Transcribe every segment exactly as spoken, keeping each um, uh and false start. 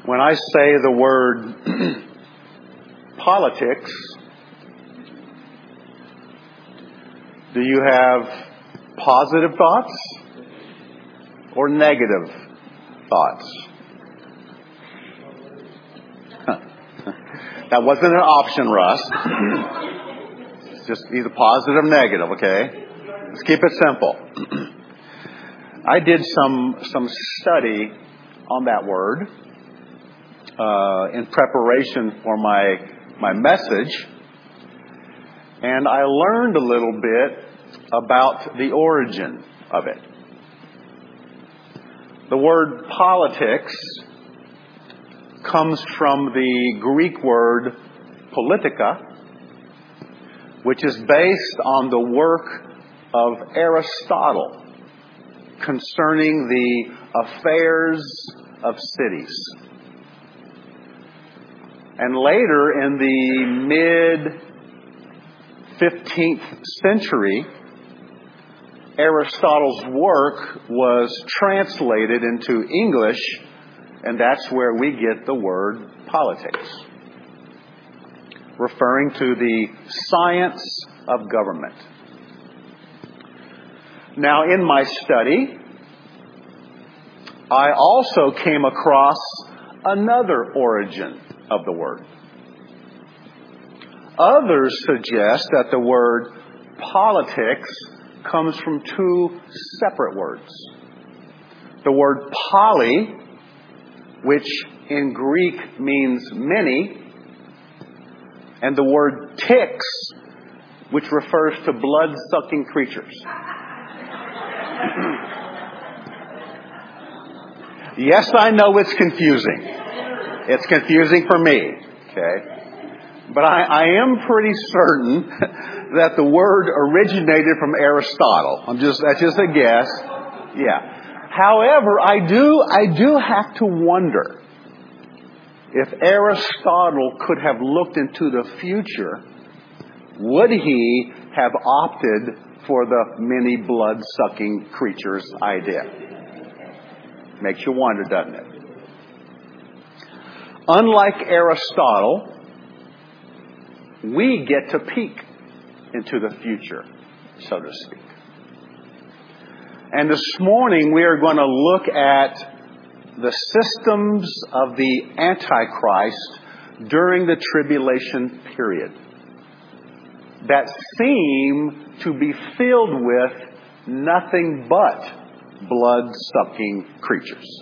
When I say the word politics, do you have positive thoughts or negative thoughts? That wasn't an option, Russ. Just either positive or negative, okay? Let's keep it simple. I did some some study on that word uh, in preparation for my my message, and I learned a little bit about the origin of it. The word politics comes from the Greek word politica, which is based on the work of Aristotle concerning the affairs of cities. And later in the mid-fifteenth century, Aristotle's work was translated into English, and that's where we get the word politics, referring to the science of government. Now, in my study, I also came across another origin of the word. Others suggest that the word politics comes from two separate words. The word poly, which in Greek means many, and the word ticks, which refers to blood-sucking creatures. Yes, I know it's confusing. It's confusing for me, okay? But I, I am pretty certain that the word originated from Aristotle. I'm just, that's just a guess. Yeah. However, I do, I do have to wonder if Aristotle could have looked into the future, would he have opted for the many blood-sucking creatures idea? Makes you wonder, doesn't it? Unlike Aristotle, we get to peek into the future, so to speak. And this morning we are going to look at the systems of the Antichrist during the tribulation period that seem to be filled with nothing but blood-sucking creatures.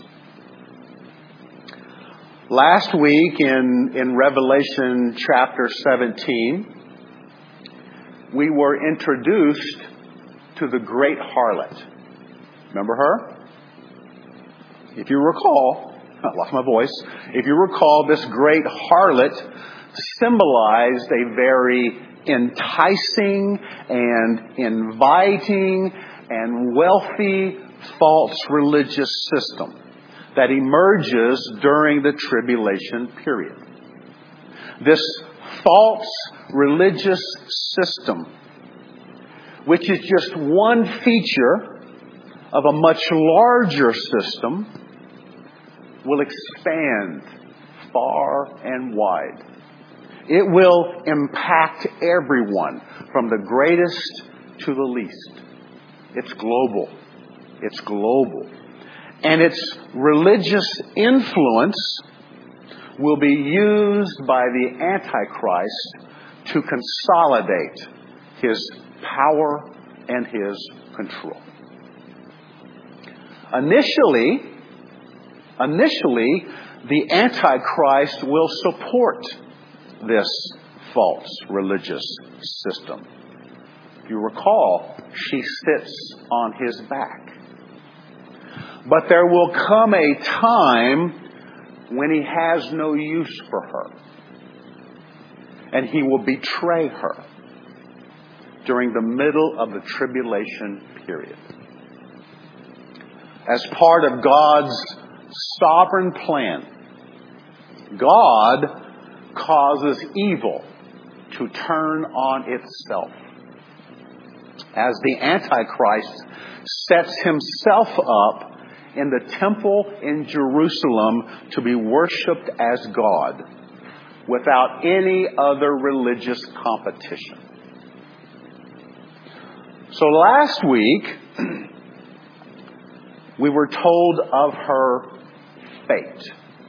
Last week in, in Revelation chapter seventeen, we were introduced to the great harlot. Remember her? If you recall, I lost my voice. If you recall, this great harlot symbolized a very enticing and inviting and wealthy false religious system that emerges during the tribulation period. This false religious system, which is just one feature of a much larger system, will expand far and wide. It will impact everyone, from the greatest to the least. It's global. It's global. And its religious influence will be used by the Antichrist to consolidate his power and his control. Initially, initially, the Antichrist will support this false religious system. If you recall, she sits on his back. But there will come a time when he has no use for her. And he will betray her during the middle of the tribulation period. As part of God's sovereign plan, God causes evil to turn on itself. As the Antichrist sets himself up in the temple in Jerusalem to be worshipped as God without any other religious competition. So last week, we were told of her fate.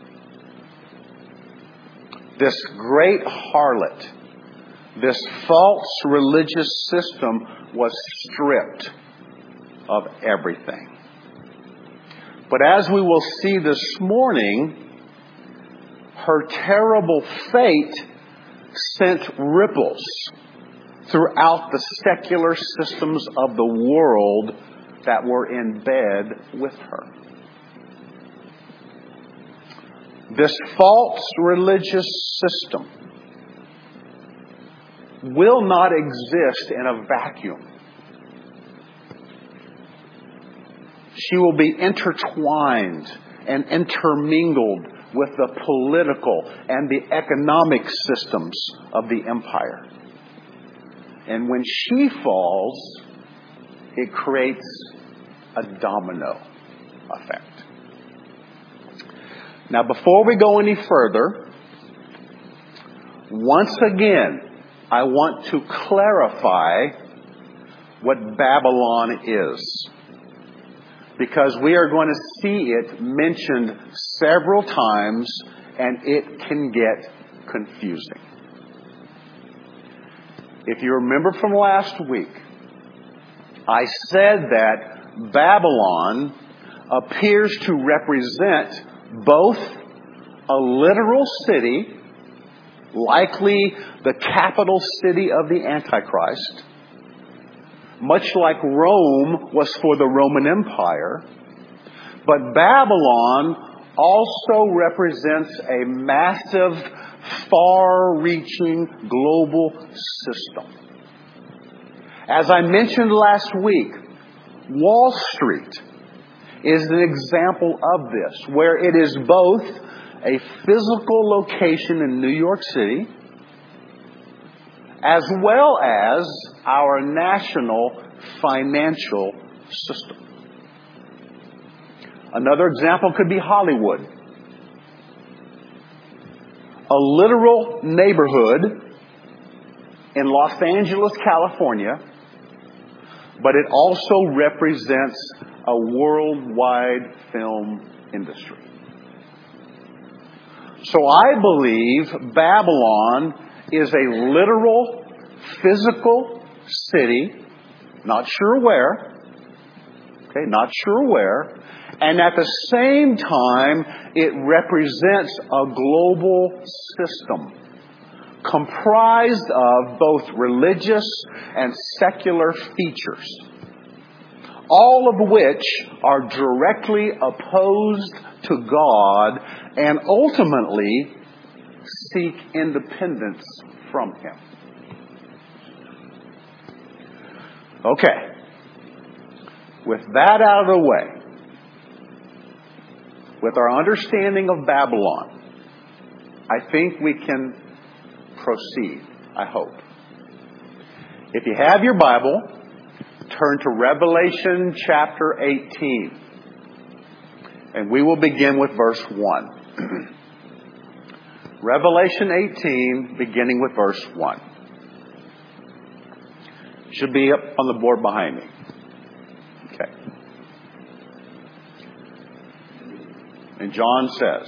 This great harlot, this false religious system was stripped of everything. But as we will see this morning, her terrible fate sent ripples throughout the secular systems of the world that were in bed with her. This false religious system will not exist in a vacuum. She will be intertwined and intermingled with the political and the economic systems of the empire. And when she falls, it creates a domino effect. Now, before we go any further, once again, I want to clarify what Babylon is, because we are going to see it mentioned several times, and it can get confusing. If you remember from last week, I said that Babylon appears to represent both a literal city, likely the capital city of the Antichrist, much like Rome was for the Roman Empire, but Babylon also represents a massive, far-reaching global system. As I mentioned last week, Wall Street is an example of this, where it is both a physical location in New York City, as well as our national financial system. Another example could be Hollywood. A literal neighborhood in Los Angeles, California, but it also represents a worldwide film industry. So I believe Babylon is a literal, physical city, not sure where, okay, not sure where, and at the same time, it represents a global system comprised of both religious and secular features, all of which are directly opposed to God and ultimately seek independence from Him. Okay. With that out of the way, with our understanding of Babylon, I think we can proceed, I hope. If you have your Bible, turn to Revelation chapter eighteen. And we will begin with verse one. Revelation eighteen, beginning with verse one. Should be up on the board behind me. Okay. And John says,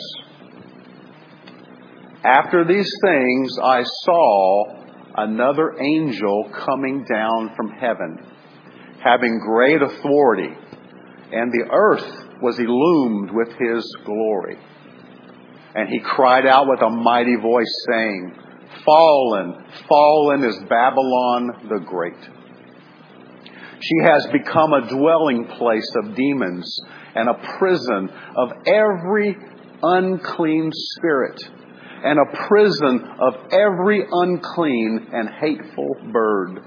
"After these things I saw another angel coming down from heaven, having great authority, and the earth was illumined with his glory. And he cried out with a mighty voice, saying, 'Fallen, fallen is Babylon the Great. She has become a dwelling place of demons and a prison of every unclean spirit, and a prison of every unclean and hateful bird.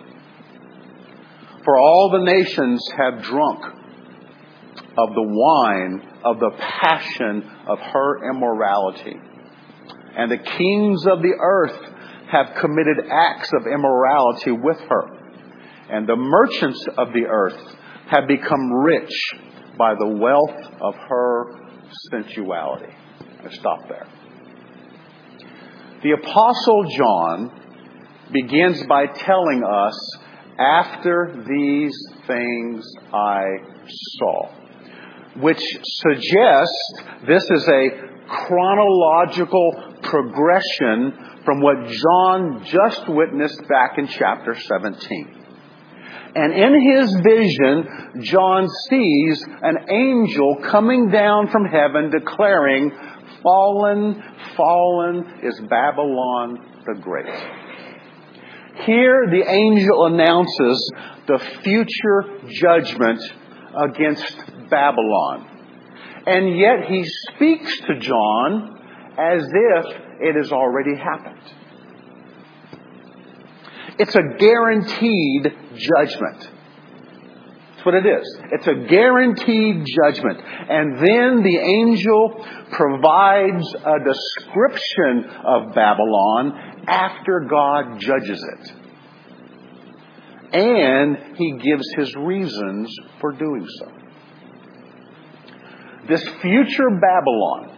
For all the nations have drunk of the wine of the passion of her immorality. And the kings of the earth have committed acts of immorality with her. And the merchants of the earth have become rich by the wealth of her sensuality. Let's stop there. The Apostle John begins by telling us, after these things I saw, which suggests this is a chronological progression from what John just witnessed back in chapter seventeen. And in his vision, John sees an angel coming down from heaven declaring, "Fallen, fallen is Babylon the Great." Here the angel announces the future judgment against Babylon. And yet he speaks to John as if it has already happened. It's a guaranteed judgment. That's what it is. It's a guaranteed judgment. And then the angel provides a description of Babylon after God judges it. And he gives his reasons for doing so. This future Babylon,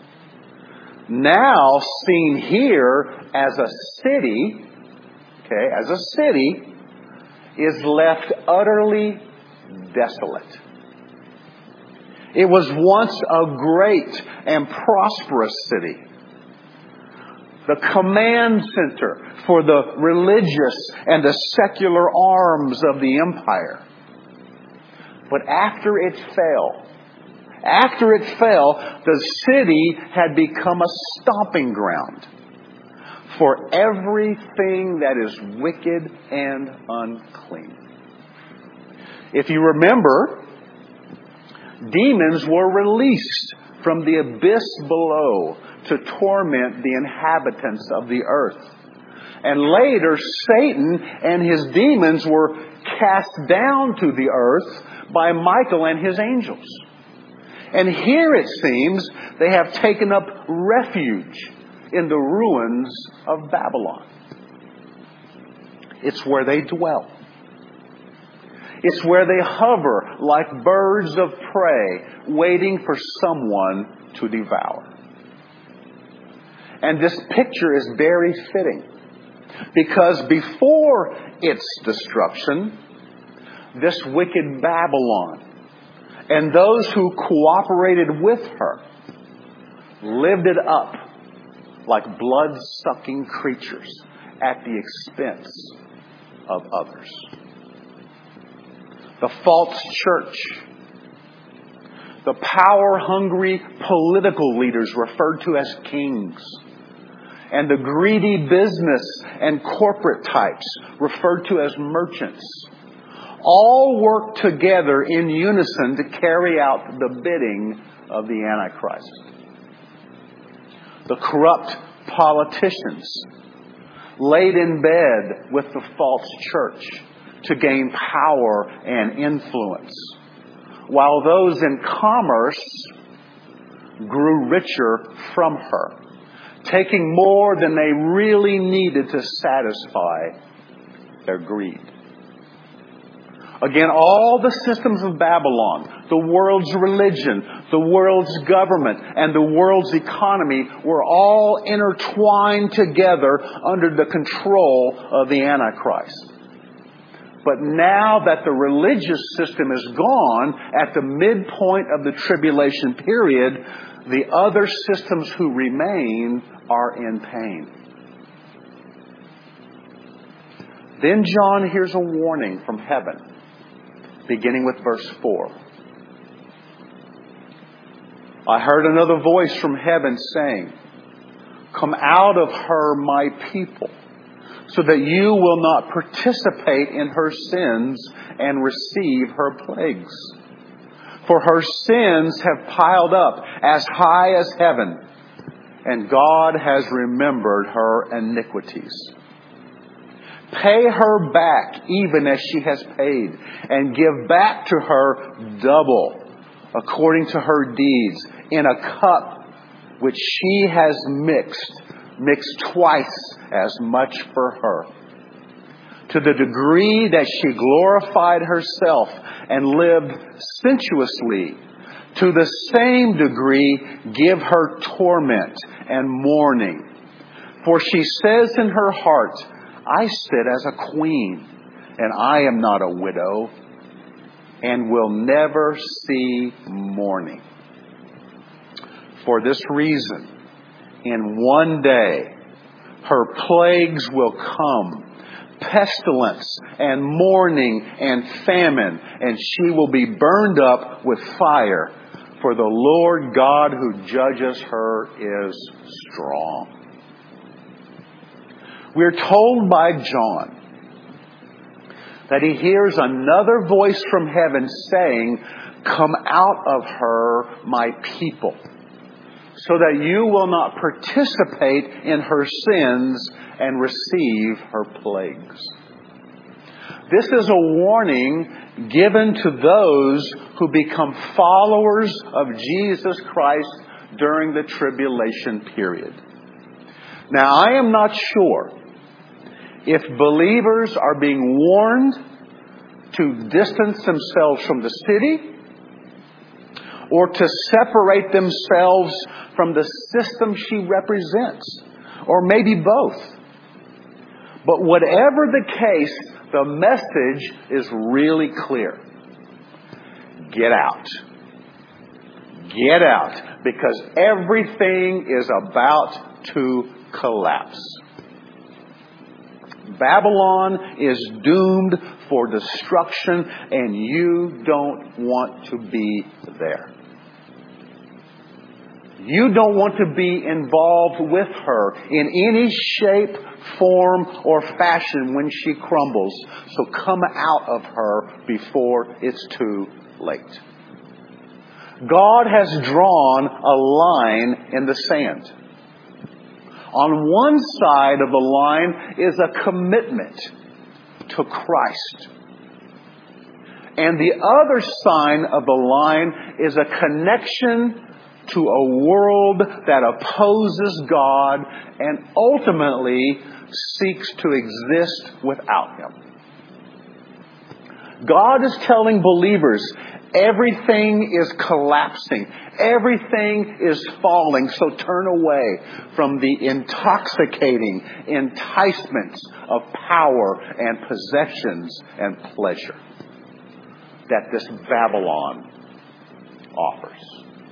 now seen here as a city, okay, as a city, is left utterly desolate. It was once a great and prosperous city, the command center for the religious and the secular arms of the empire. But after it fell, after it fell, the city had become a stomping ground for everything that is wicked and unclean. If you remember, demons were released from the abyss below to torment the inhabitants of the earth. And later, Satan and his demons were cast down to the earth by Michael and his angels. And here it seems they have taken up refuge in the ruins of Babylon. It's where they dwell. It's where they hover like birds of prey, waiting for someone to devour. And this picture is very fitting, because before its destruction, this wicked Babylon and those who cooperated with her lived it up like blood-sucking creatures at the expense of others. The false church, the power-hungry political leaders referred to as kings, and the greedy business and corporate types referred to as merchants, all work together in unison to carry out the bidding of the Antichrist. The corrupt politicians laid in bed with the false church to gain power and influence, while those in commerce grew richer from her, taking more than they really needed to satisfy their greed. Again, all the systems of Babylon, the world's religion, the world's government, and the world's economy were all intertwined together under the control of the Antichrist. But now that the religious system is gone at the midpoint of the tribulation period, the other systems who remain are in pain. Then John hears a warning from heaven, beginning with verse four. I heard another voice from heaven saying, "Come out of her, my people, so that you will not participate in her sins and receive her plagues. For her sins have piled up as high as heaven, and God has remembered her iniquities. Pay her back even as she has paid, and give back to her double according to her deeds, in a cup which she has mixed, mixed twice as much for her. To the degree that she glorified herself and lived sensuously, to the same degree give her torment and mourning. For she says in her heart, I sit as a queen, and I am not a widow, and will never see mourning. For this reason, in one day, her plagues will come, pestilence and mourning and famine, and she will be burned up with fire. For the Lord God who judges her is strong. We're told by John that he hears another voice from heaven saying, come out of her, my people, so that you will not participate in her sins and receive her plagues. This is a warning given to those who become followers of Jesus Christ during the tribulation period. Now, I am not sure if believers are being warned to distance themselves from the city or to separate themselves from the system she represents, or maybe both. But whatever the case, the message is really clear. Get out. Get out, because everything is about to collapse. Babylon is doomed for destruction, and you don't want to be there. You don't want to be involved with her in any shape, form, or fashion when she crumbles. So come out of her before it's too late. God has drawn a line in the sand. On one side of the line is a commitment to Christ. And the other sign of the line is a connection to a world that opposes God and ultimately seeks to exist without Him. God is telling believers everything is collapsing. Everything is falling. So turn away from the intoxicating enticements of power and possessions and pleasure that this Babylon offers.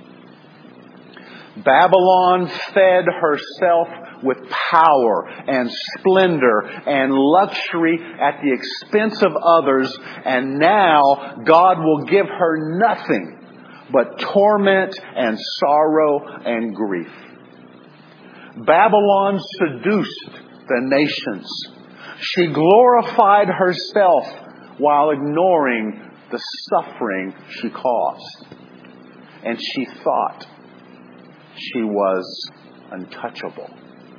Babylon fed herself with power and splendor and luxury at the expense of others, and now God will give her nothing but torment and sorrow and grief. Babylon seduced the nations. She glorified herself while ignoring the suffering she caused. And she thought she was untouchable.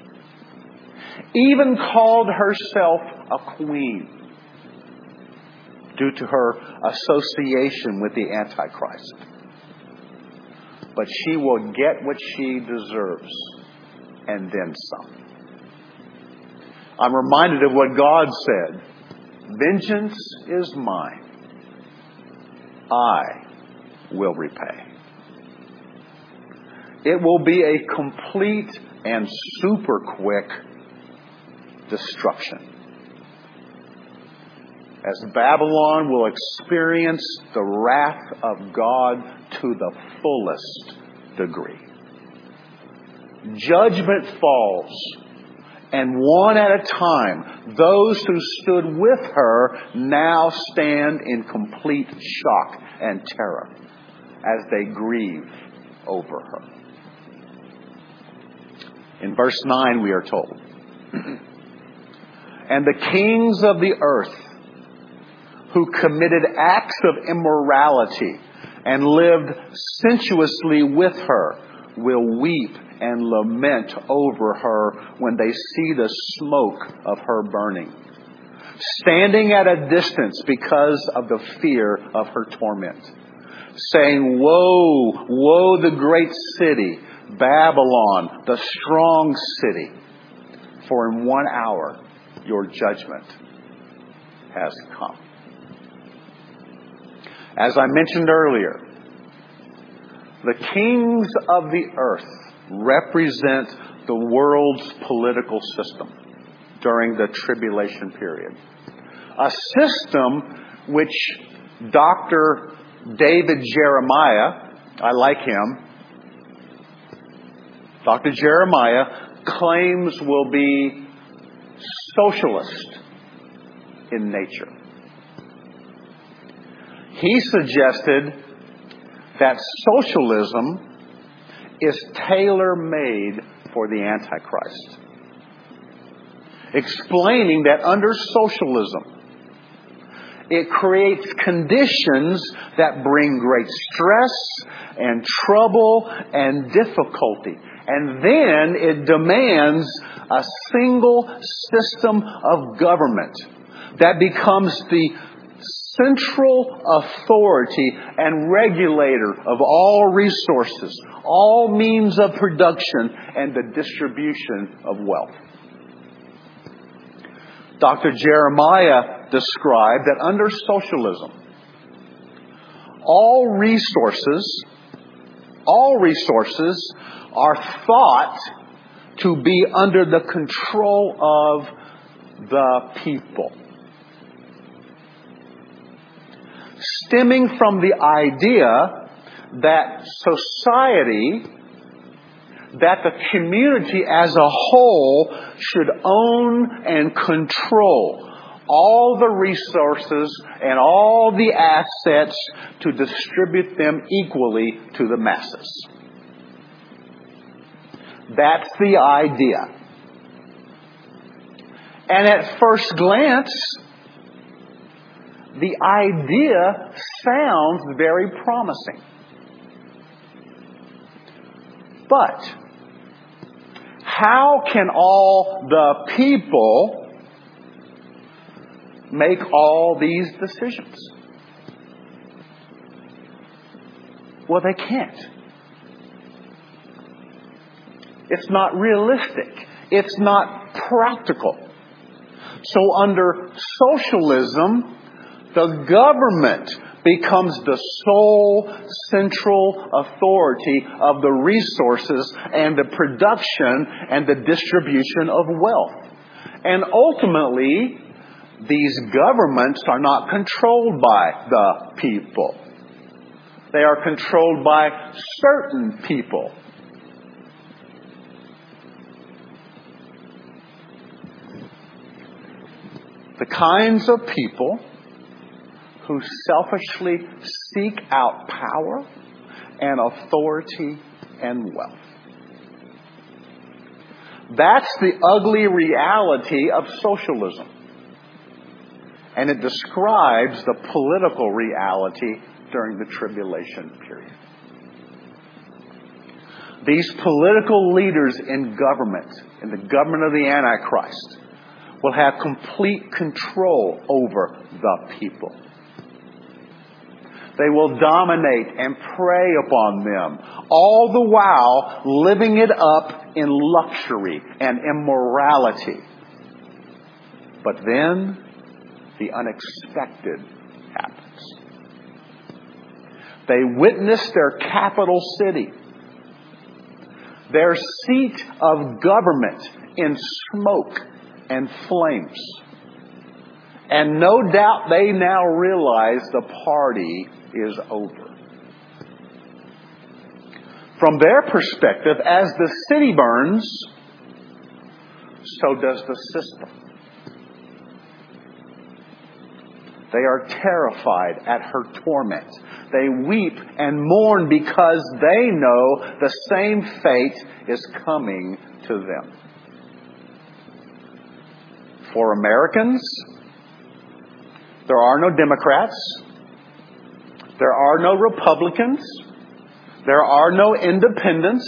Even called herself a queen due to her association with the Antichrist. But she will get what she deserves, and then some. I'm reminded of what God said. Vengeance is mine. I will repay. It will be a complete and super quick destruction, as Babylon will experience the wrath of God to the fullest degree. Judgment falls, and one at a time, those who stood with her now stand in complete shock and terror as they grieve over her. In verse nine we are told, and the kings of the earth who committed acts of immorality and lived sensuously with her will weep and lament over her when they see the smoke of her burning, standing at a distance because of the fear of her torment, saying, Woe, woe the great city, Babylon, the strong city, for in one hour your judgment has come. As I mentioned earlier, the kings of the earth represent the world's political system during the tribulation period. A system which Doctor David Jeremiah, I like him, Doctor Jeremiah claims will be socialist in nature. He suggested that socialism is tailor-made for the Antichrist, explaining that under socialism, it creates conditions that bring great stress and trouble and difficulty. And then it demands a single system of government that becomes the central authority and regulator of all resources, all means of production, and the distribution of wealth. Doctor Jeremiah described that under socialism, all resources, all resources are thought to be under the control of the people. Stemming from the idea that society, that the community as a whole should own and control all the resources and all the assets to distribute them equally to the masses. That's the idea. And at first glance, the idea sounds very promising. But how can all the people make all these decisions? Well, they can't. It's not realistic. It's not practical. So under socialism, the government becomes the sole central authority of the resources and the production and the distribution of wealth. And ultimately, these governments are not controlled by the people. They are controlled by certain people. The kinds of people who selfishly seek out power and authority and wealth. That's the ugly reality of socialism. And it describes the political reality during the tribulation period. These political leaders in government, in the government of the Antichrist, will have complete control over the people. They will dominate and prey upon them, all the while living it up in luxury and immorality. But then the unexpected happens. They witness their capital city, their seat of government, in smoke and flames. And no doubt they now realize the party is over. From their perspective, as the city burns, so does the system. They are terrified at her torment. They weep and mourn because they know the same fate is coming to them. For Americans, there are no Democrats. There are no Republicans. There are no independents.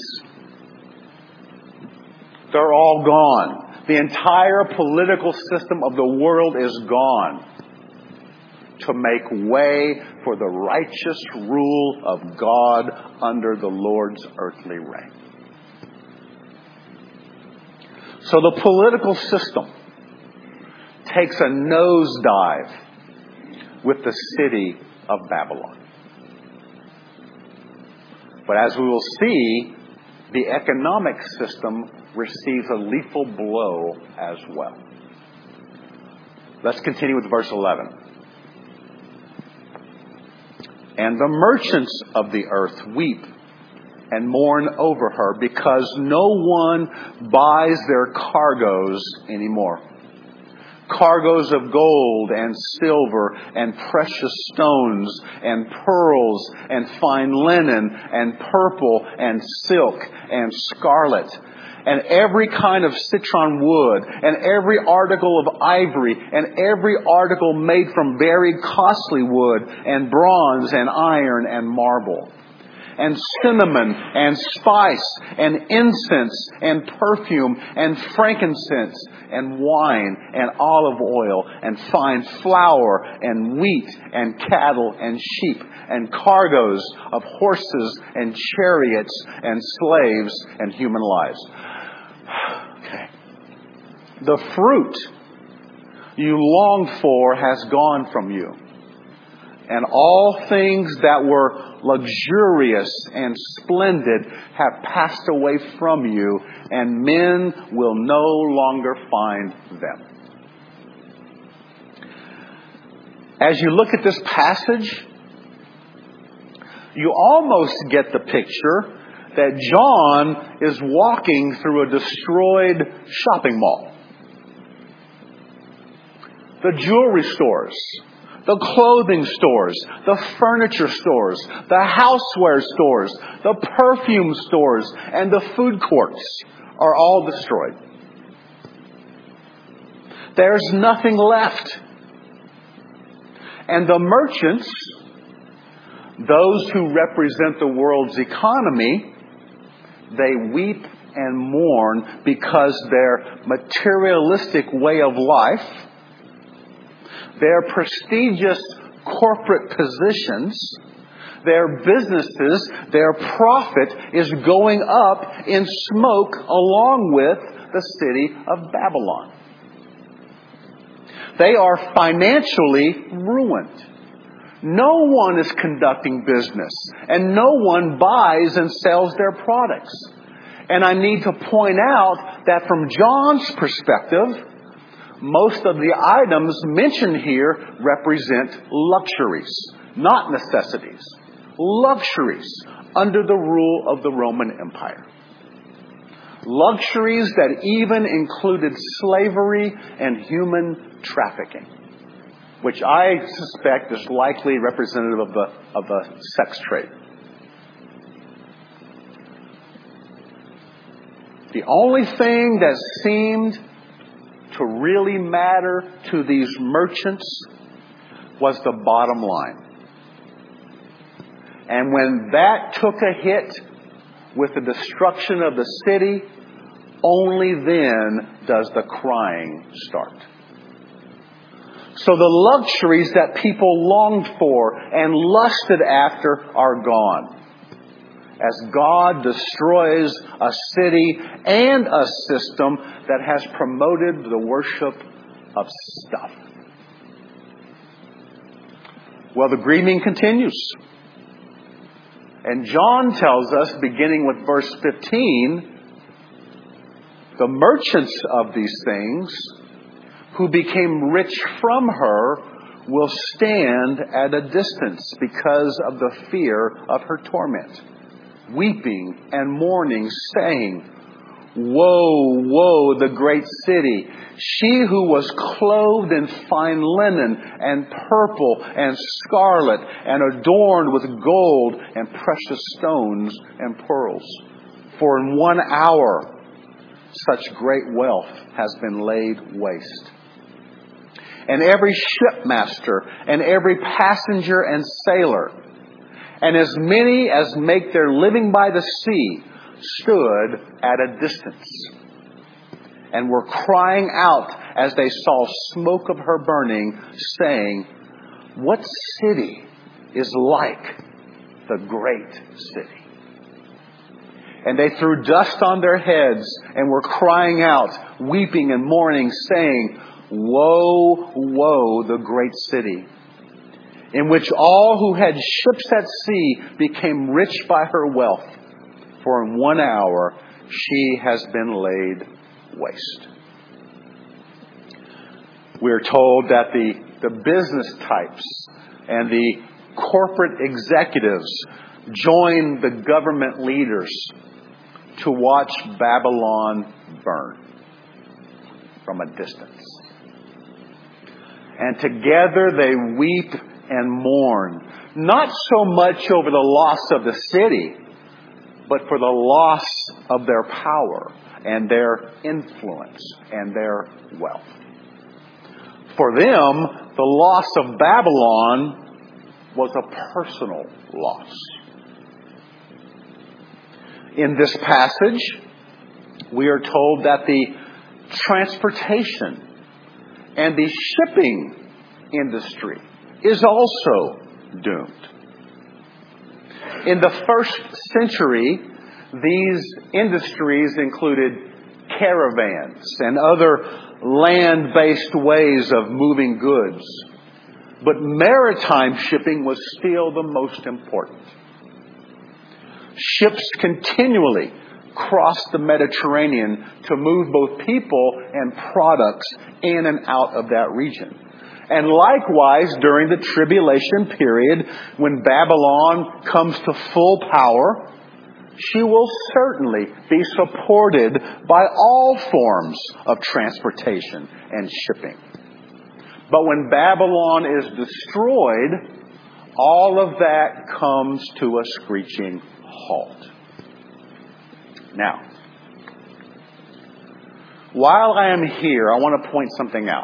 They're all gone. The entire political system of the world is gone to make way for the righteous rule of God under the Lord's earthly reign. So the political system takes a nosedive with the city of Babylon. But as we will see, the economic system receives a lethal blow as well. Let's continue with verse eleven. And the merchants of the earth weep and mourn over her, because no one buys their cargoes anymore. Cargoes of gold and silver and precious stones and pearls and fine linen and purple and silk and scarlet and every kind of citron wood and every article of ivory and every article made from very costly wood and bronze and iron and marble, and cinnamon and spice and incense and perfume and frankincense and wine and olive oil and fine flour and wheat and cattle and sheep and cargoes of horses and chariots and slaves and human lives. Okay. The fruit you longed for has gone from you, and all things that were luxurious and splendid have passed away from you, and men will no longer find them. As you look at this passage, you almost get the picture that John is walking through a destroyed shopping mall. The jewelry stores, the clothing stores, the furniture stores, the houseware stores, the perfume stores, and the food courts are all destroyed. There's nothing left. And the merchants, those who represent the world's economy, they weep and mourn because their materialistic way of life, their prestigious corporate positions, their businesses, their profit is going up in smoke along with the city of Babylon. They are financially ruined. No one is conducting business, and no one buys and sells their products. And I need to point out that from John's perspective, most of the items mentioned here represent luxuries, not necessities. Luxuries under the rule of the Roman Empire. Luxuries that even included slavery and human trafficking, which I suspect is likely representative of the, of the sex trade. The only thing that seemed to really matter to these merchants was the bottom line. And when that took a hit with the destruction of the city, only then does the crying start. So the luxuries that people longed for and lusted after are gone, as God destroys a city and a system that has promoted the worship of stuff. Well, the grieving continues. And John tells us, beginning with verse fifteen, the merchants of these things, who became rich from her, will stand at a distance because of the fear of her torment, weeping and mourning, saying, Woe, woe, the great city, she who was clothed in fine linen and purple and scarlet and adorned with gold and precious stones and pearls. For in one hour such great wealth has been laid waste. And every shipmaster and every passenger and sailor, and as many as make their living by the sea, stood at a distance and were crying out as they saw smoke of her burning, saying, What city is like the great city? And they threw dust on their heads and were crying out, weeping and mourning, saying, Woe, woe, the great city, in which all who had ships at sea became rich by her wealth, for in one hour she has been laid waste. We're told that the, the business types and the corporate executives joined the government leaders to watch Babylon burn from a distance. And together they weep and mourn, not so much over the loss of the city, but for the loss of their power and their influence and their wealth. For them, the loss of Babylon was a personal loss. In this passage, we are told that the transportation and the shipping industry is also doomed. In the first century, these industries included caravans and other land-based ways of moving goods. But maritime shipping was still the most important. Ships continually crossed the Mediterranean to move both people and products in and out of that region. And likewise, during the tribulation period, when Babylon comes to full power, she will certainly be supported by all forms of transportation and shipping. But when Babylon is destroyed, all of that comes to a screeching halt. Now, while I am here, I want to point something out.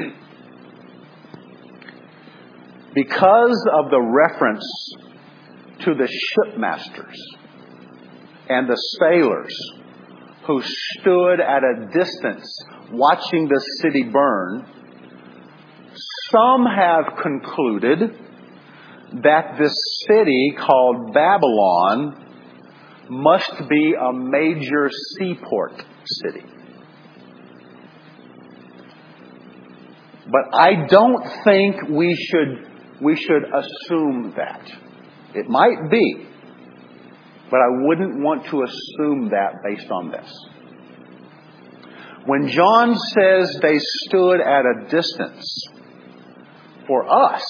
Because of the reference to the shipmasters and the sailors who stood at a distance watching the city burn, some have concluded that this city called Babylon must be a major seaport city. But I don't think we should we should assume that. It might be, but I wouldn't want to assume that based on this. When John says they stood at a distance, for us,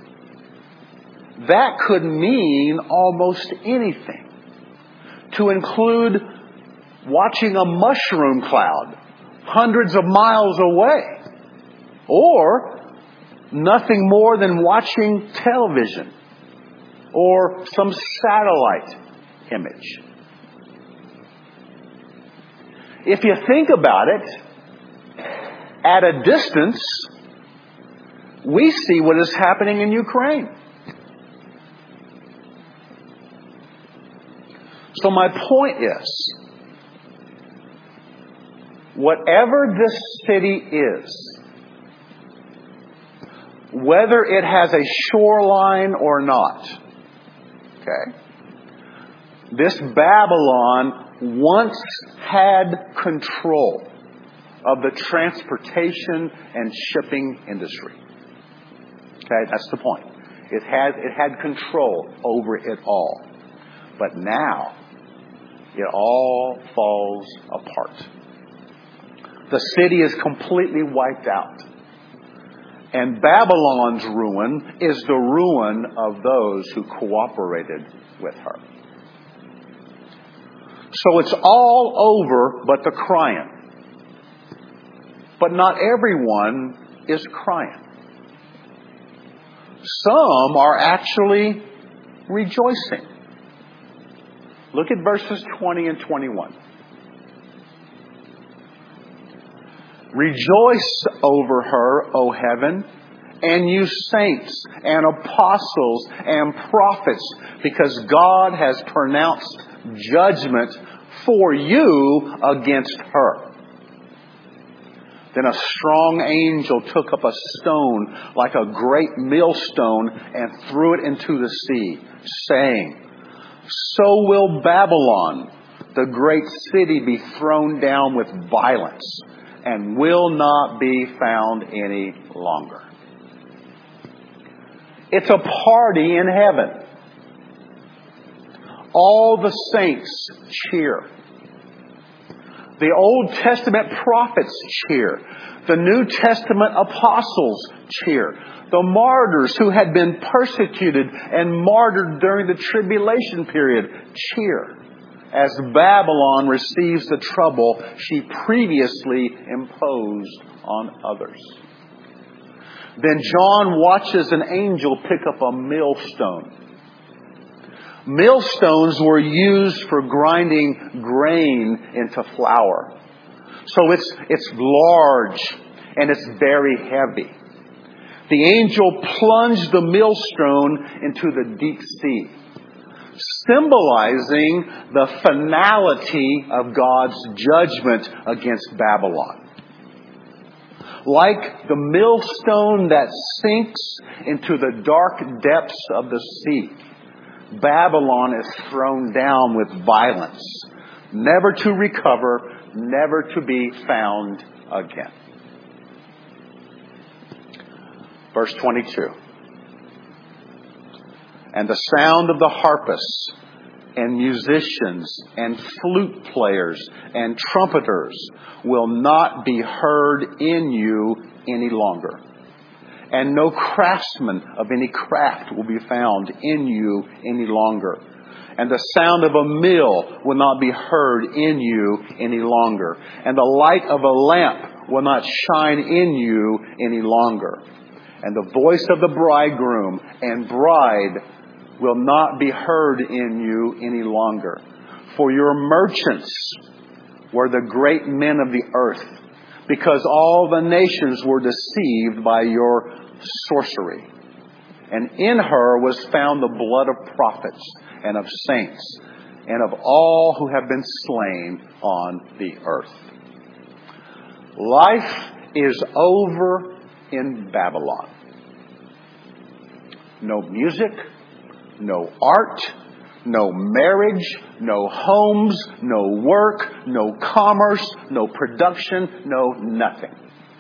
that could mean almost anything. To include watching a mushroom cloud hundreds of miles away, or nothing more than watching television or some satellite image. If you think about it, at a distance, we see what is happening in Ukraine. So my point is, whatever this city is, whether it has a shoreline or not, okay, this Babylon once had control of the transportation and shipping industry. Okay, that's the point. It had, it had control over it all. But now, it all falls apart. The city is completely wiped out. And Babylon's ruin is the ruin of those who cooperated with her. So it's all over but the crying. But not everyone is crying. Some are actually rejoicing. Look at verses twenty and twenty-one. Rejoice over her, O heaven, and you saints and apostles and prophets, because God has pronounced judgment for you against her. Then a strong angel took up a stone like a great millstone and threw it into the sea, saying, So will Babylon, the great city, be thrown down with violence, and will not be found any longer. It's a party in heaven. All the saints cheer. The Old Testament prophets cheer. The New Testament apostles cheer. The martyrs who had been persecuted and martyred during the tribulation period cheer as Babylon receives the trouble she previously imposed on others. Then John watches an angel pick up a millstone. Millstones were used for grinding grain into flour. So it's, it's large and it's very heavy. The angel plunged the millstone into the deep sea, symbolizing the finality of God's judgment against Babylon. Like the millstone that sinks into the dark depths of the sea, Babylon is thrown down with violence, never to recover, never to be found again. Verse twenty-two. And the sound of the harpists and musicians and flute players and trumpeters will not be heard in you any longer. And no craftsman of any craft will be found in you any longer. And the sound of a mill will not be heard in you any longer. And the light of a lamp will not shine in you any longer. And the voice of the bridegroom and bride will not be heard in you any longer. For your merchants were the great men of the earth, because all the nations were deceived by your sorcery. And in her was found the blood of prophets and of saints and of all who have been slain on the earth. Life is over in Babylon. No music, no art, no marriage, no homes, no work, no commerce, no production, no nothing.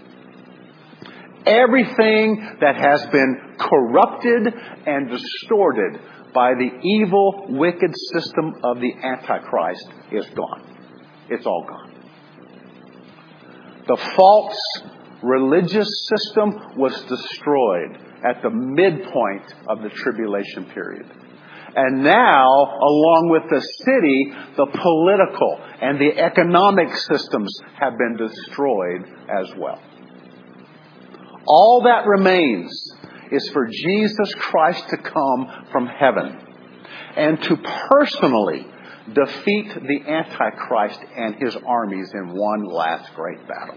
Everything that has been corrupted and distorted by the evil, wicked system of the Antichrist is gone. It's all gone. The false religious system was destroyed at the midpoint of the tribulation period. And now, along with the city, the political and the economic systems have been destroyed as well. All that remains is for Jesus Christ to come from heaven and to personally defeat the Antichrist and his armies in one last great battle.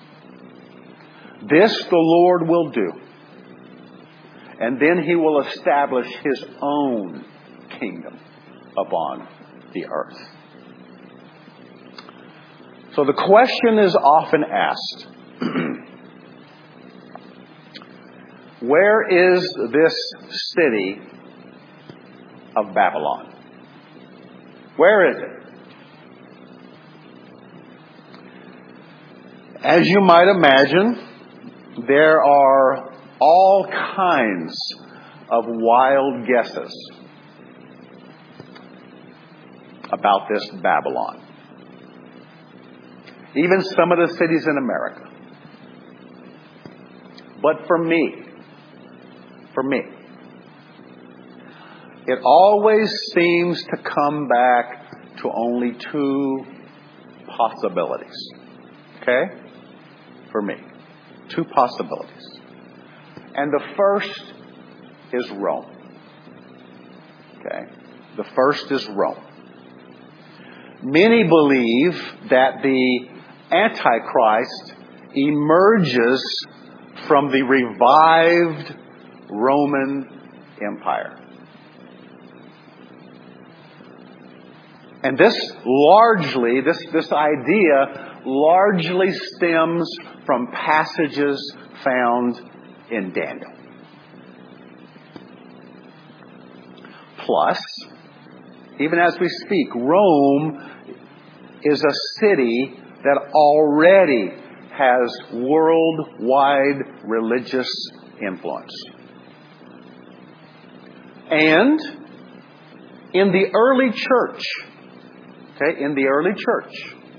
This the Lord will do. And then he will establish his own kingdom upon the earth. So the question is often asked, where is this city of Babylon? Where is it? As you might imagine, there are all kinds of wild guesses about this Babylon. Even some of the cities in America. But for me, for me, it always seems to come back to only two possibilities. Okay? For me. Two possibilities. And the first is Rome. Okay? The first is Rome. Many believe that the Antichrist emerges from the revived Roman Empire. And this largely, this, this idea largely stems from passages found in Daniel. Plus, even as we speak, Rome is a city that already has worldwide religious influence. And in the early church, okay, in the early church,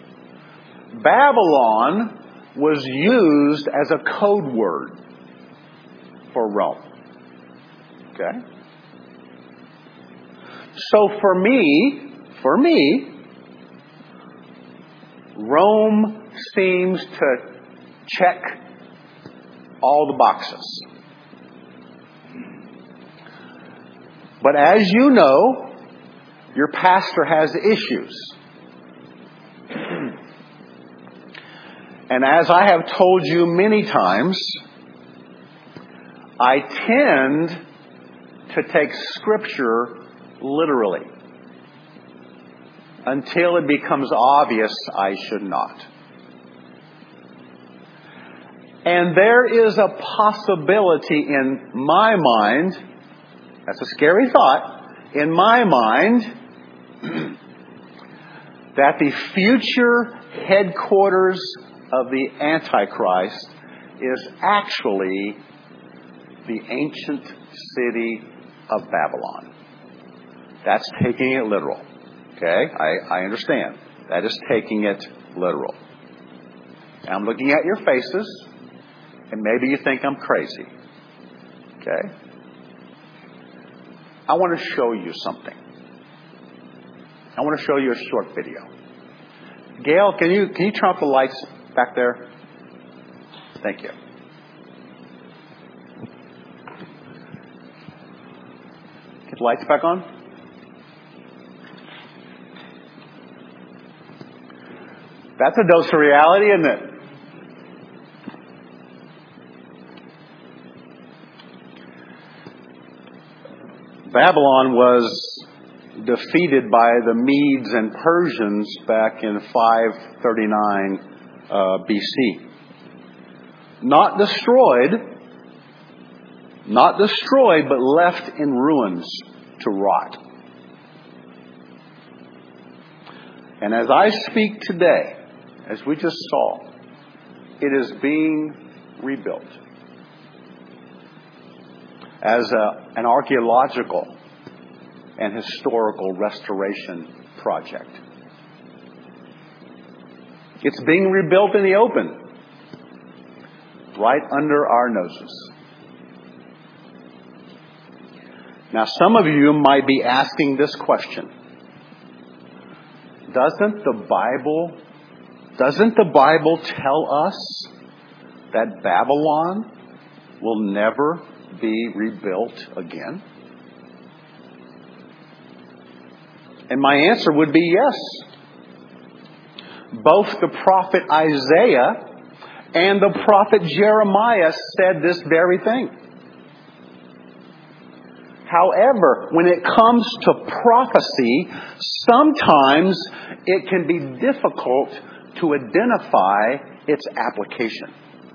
Babylon was used as a code word for Rome. Okay? So for me, for me, Rome seems to check all the boxes. But as you know, your pastor has issues. And as I have told you many times, I tend to take Scripture literally until it becomes obvious I should not. And there is a possibility in my mind, that's a scary thought, in my mind, that the future headquarters of the Antichrist is actually the ancient city of Babylon. That's taking it literal. Okay? I, I understand. That is taking it literal. I'm looking at your faces, and maybe you think I'm crazy. Okay? I want to show you something. I want to show you a short video. Gail, can you can you turn off the lights back there? Thank you. Get the lights back on. That's a dose of reality, isn't it? Babylon was defeated by the Medes and Persians back in five thirty-nine uh, B C. Not destroyed, not destroyed, but left in ruins to rot. And as I speak today, as we just saw, it is being rebuilt as a, an archaeological and historical restoration project. It's being rebuilt in the open, right under our noses. Now, some of you might be asking this question. Doesn't the Bible, doesn't the Bible tell us that Babylon will never be rebuilt again? And my answer would be yes. Both the prophet Isaiah and the prophet Jeremiah said this very thing. However, when it comes to prophecy, sometimes it can be difficult to identify its application.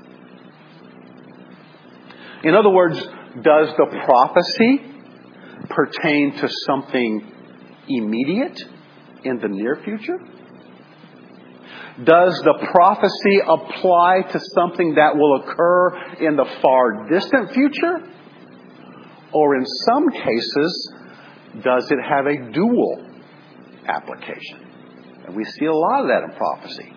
In other words, does the prophecy pertain to something immediate in the near future? Does the prophecy apply to something that will occur in the far distant future? Or in some cases, does it have a dual application? And we see a lot of that in prophecy.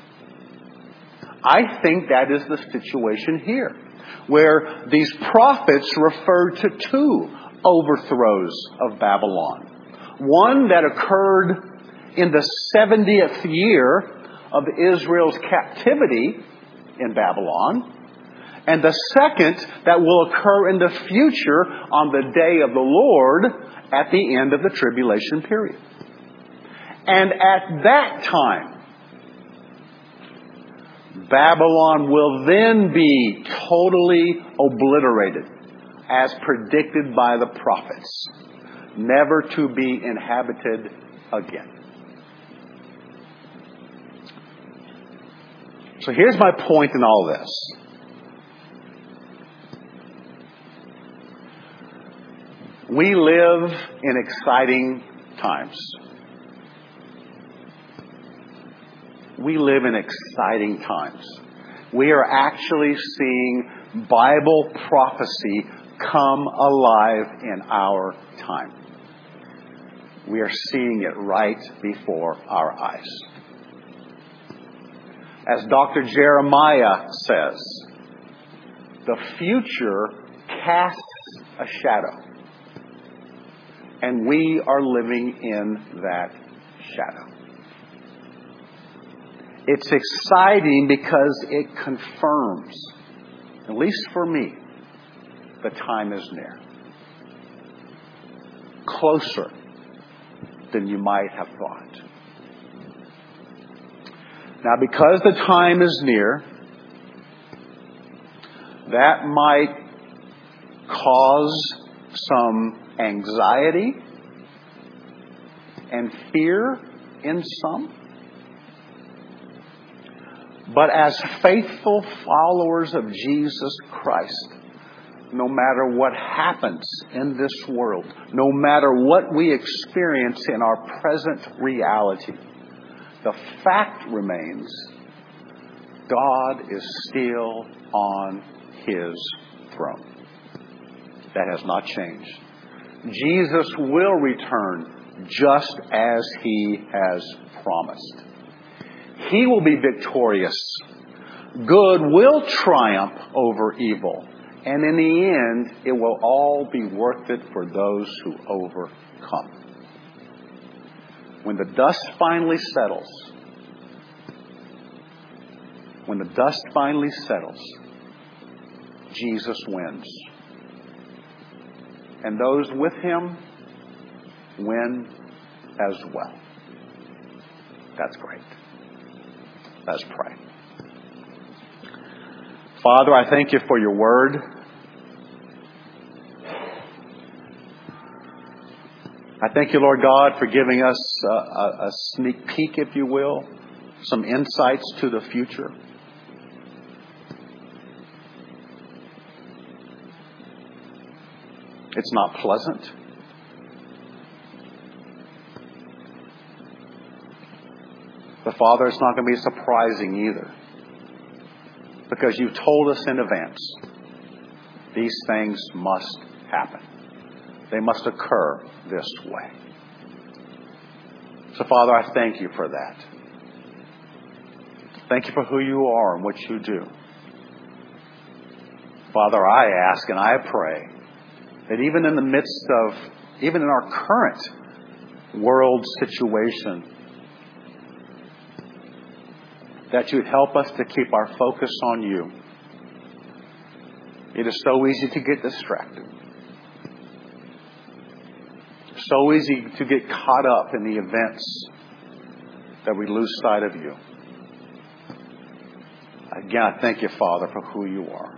I think that is the situation here, where these prophets refer to two overthrows of Babylon. One that occurred in the seventieth year of Israel's captivity in Babylon, and the second that will occur in the future on the day of the Lord at the end of the tribulation period. And at that time, Babylon will then be totally obliterated, as predicted by the prophets, never to be inhabited again. So here's my point in all this. We live in exciting times. We live in exciting times. We are actually seeing Bible prophecy come alive in our time. We are seeing it right before our eyes. As Doctor Jeremiah says, the future casts a shadow, and we are living in that shadow. It's exciting because it confirms, at least for me, the time is near. Closer than you might have thought. Now, because the time is near, that might cause some anxiety and fear in some. But as faithful followers of Jesus Christ, no matter what happens in this world, no matter what we experience in our present reality, the fact remains, God is still on His throne. That has not changed. Jesus will return just as He has promised. He will be victorious. Good will triumph over evil. And in the end, it will all be worth it for those who overcome. When the dust finally settles, when the dust finally settles, Jesus wins. And those with Him win as well. That's great. Let's pray. Father, I thank You for Your word. I thank You, Lord God, for giving us a, a, a sneak peek, if you will, some insights to the future. It's not pleasant. But Father, it's not going to be surprising either. Because You told us in advance, these things must happen. They must occur this way. So Father, I thank You for that. Thank You for who You are and what You do. Father, I ask and I pray that even in the midst of, even in our current world situation, that You'd help us to keep our focus on You. It is so easy to get distracted. So easy to get caught up in the events that we lose sight of You. Again, I thank You, Father, for who You are.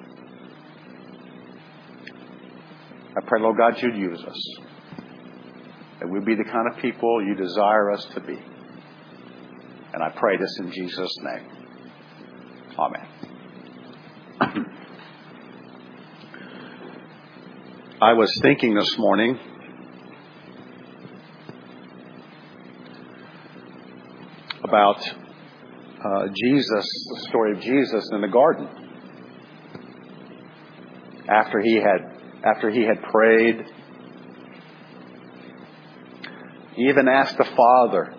I pray, Lord God, You'd use us. That we'd be the kind of people You desire us to be. And I pray this in Jesus' name. Amen. I was thinking this morning about uh, Jesus, the story of Jesus in the garden. After he had, after he had prayed, he even asked the Father,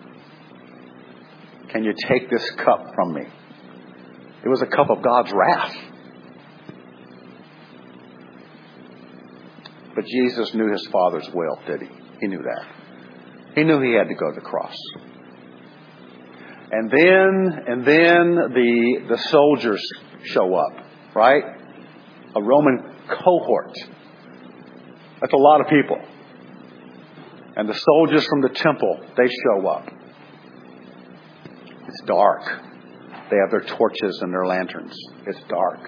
"Can You take this cup from me?" It was a cup of God's wrath. But Jesus knew His Father's will, did He? He knew that. He knew He had to go to the cross. And then, and then the, the soldiers show up, right? A Roman cohort. That's a lot of people. And the soldiers from the temple, they show up. It's dark. They have their torches and their lanterns. It's dark.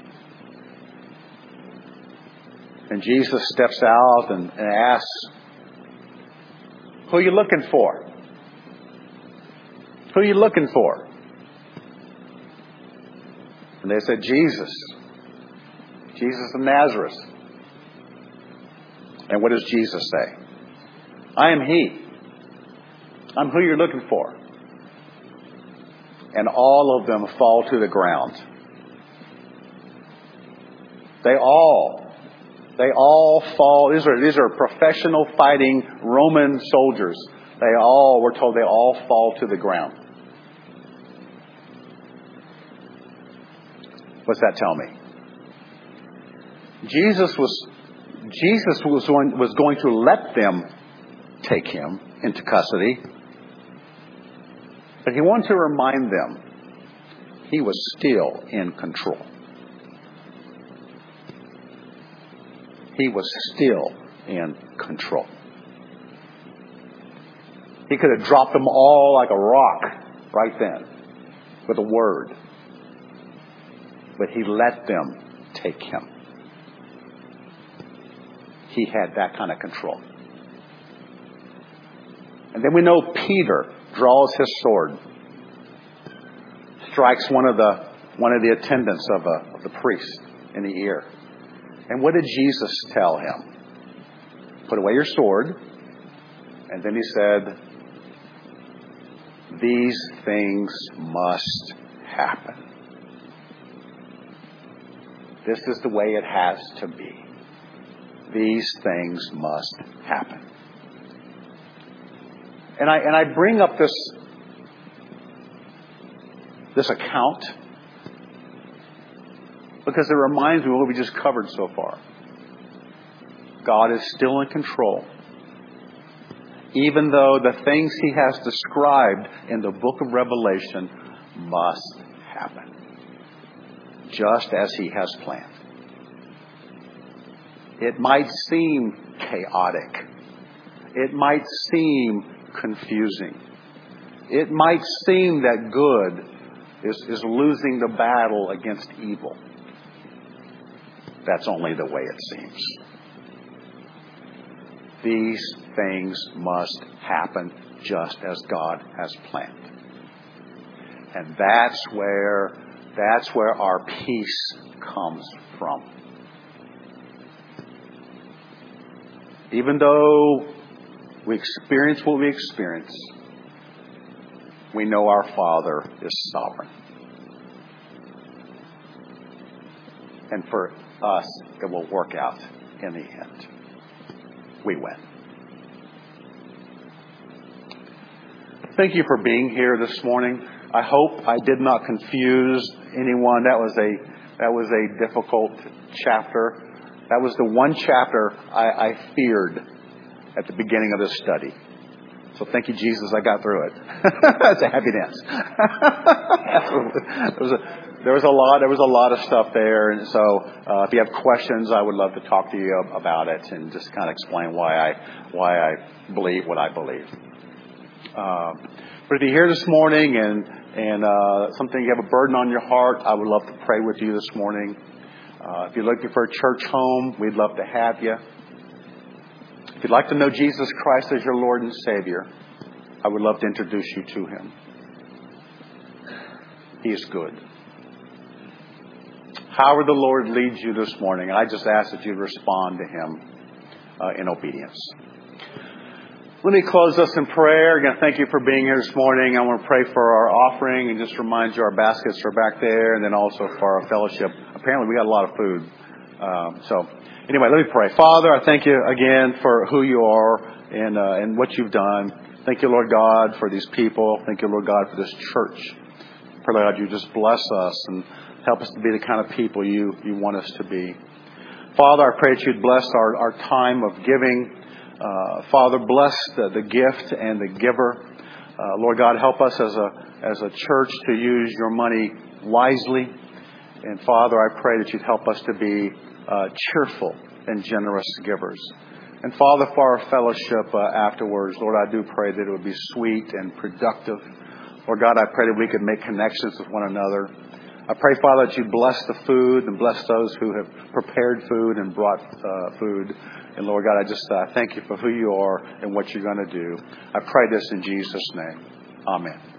And Jesus steps out and, and asks, "Who are you looking for? Who are you looking for?" And they said, "Jesus. Jesus of Nazareth." And what does Jesus say? "I am He. I'm who you're looking for." And all of them fall to the ground They all, they all fall. These are, these are professional fighting Roman soldiers. They all, we're told they all fall to the ground. What's that tell me? Jesus was, Jesus was going, was going to let them take him into custody. But he wanted to remind them he was still in control. He was still in control. He could have dropped them all like a rock right then with a word. But he let them take him. He had that kind of control. And then we know Peter draws his sword, strikes one of the one of the attendants of, a, of the priest in the ear. And what did Jesus tell him? Put away your sword. And then he said, these things must happen. This is the way it has to be. These things must happen. And I and I bring up this this account because it reminds me of what we just covered so far. God is still in control. Even though the things He has described in the book of Revelation must happen. Just as He has planned. It might seem chaotic. It might seem confusing. It might seem that good is, is losing the battle against evil. That's only the way it seems. These things must happen just as God has planned. And that's where that's where our peace comes from. Even though we experience what we experience, we know our Father is sovereign. And for us, it will work out in the end. We win. Thank you for being here this morning. I hope I did not confuse anyone. That was a that was a difficult chapter. That was the one chapter I, I feared at the beginning of this study. So thank you, Jesus, I got through it. That's a happy dance. there, was a, there was a lot. There was a lot of stuff there, and so uh, if you have questions, I would love to talk to you about it and just kind of explain why I why I believe what I believe. Uh, but if you're here this morning and and uh, something you have a burden on your heart, I would love to pray with you this morning. Uh, if you're looking for a church home, we'd love to have you. If you'd like to know Jesus Christ as your Lord and Savior, I would love to introduce you to Him. He is good. However the Lord leads you this morning, I just ask that you respond to Him uh, in obedience. Let me close us in prayer. Again, thank you for being here this morning. I want to pray for our offering and just remind you our baskets are back there, and then also for our fellowship. Apparently, we got a lot of food. Um, so, anyway, let me pray. Father, I thank you again for who you are and uh, and what you've done. Thank you, Lord God, for these people. Thank you, Lord God, for this church. Pray, Lord God, you just bless us and help us to be the kind of people you, you want us to be. Father, I pray that you'd bless our, our time of giving. Uh, Father, bless the, the gift and the giver. Uh, Lord God, help us as a as a church to use your money wisely. And Father, I pray that you'd help us to be uh, cheerful and generous givers. And Father, for our fellowship uh, afterwards, Lord, I do pray that it would be sweet and productive. Lord God, I pray that we could make connections with one another. I pray, Father, that you bless the food and bless those who have prepared food and brought uh, food. And Lord God, I just uh, thank you for who you are and what you're going to do. I pray this in Jesus' name. Amen.